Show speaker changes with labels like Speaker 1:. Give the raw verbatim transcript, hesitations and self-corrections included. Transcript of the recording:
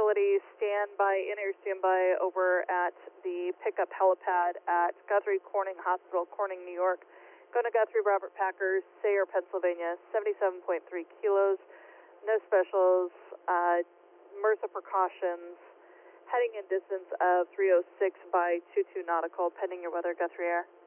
Speaker 1: facility, standby, in-air standby over at the pickup helipad at Guthrie Corning Hospital, Corning, New York. Going to Guthrie Robert Packers, Sayre, Pennsylvania, seventy-seven point three kilos, no specials, uh, MRSA precautions, heading in distance of three oh six by two two nautical, pending your weather, Guthrie Air.